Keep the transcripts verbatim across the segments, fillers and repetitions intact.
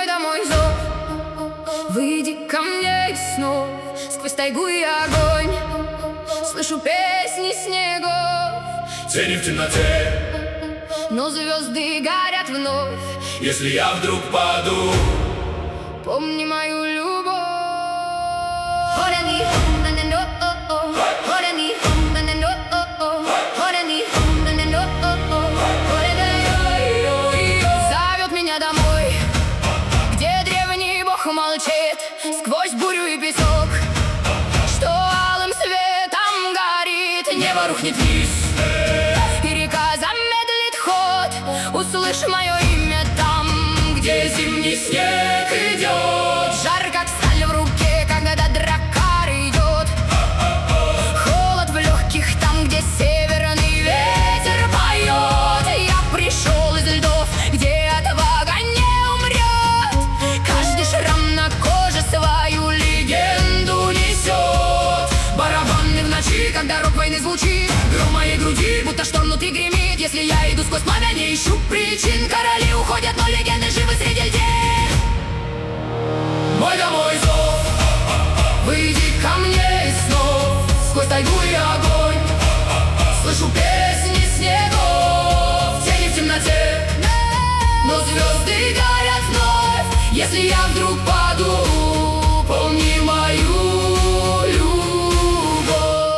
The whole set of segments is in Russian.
Мой домой зов, выйди ко мне из снов. Сквозь тайгу и огонь слышу песни снегов. Тени в темноте, но звезды горят вновь. если я вдруг паду, помни мою любовь. Зовет меня домой, где древний бог молчит. Сквозь бурю и песок, что алым светом горит. Небо рухнет вниз, и река замедлит ход. Услышь мое имя там, где зимний снег идет. Жар, как сталь в руке, когда драккар идет. Холод в легких там, где северный ветер поет. Я пришел из льдов, где отвага не умрет. Каждый шрам на коже свою легенду несет. Барабаны в ночи, когда рок войны звучит. Гром моей груди, будто шторм внутри гремит. Если я иду сквозь пламя, не ищу причин. Короли уходят, но легенды живы среди льдин. мой домой зов, выйди ко мне из снов. Сквозь тайгу и огонь слышу песни снегов. Тени в темноте, но звезды горят вновь. Если я вдруг паду, помни мою любовь.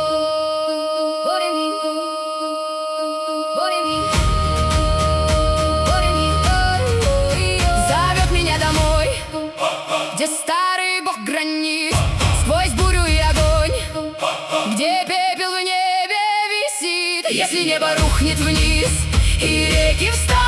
Зовет меня домой, где старый бог гранит. Сквозь бурю и огонь, где пепел в небе висит. Если небо рухнет вниз и реки встанут,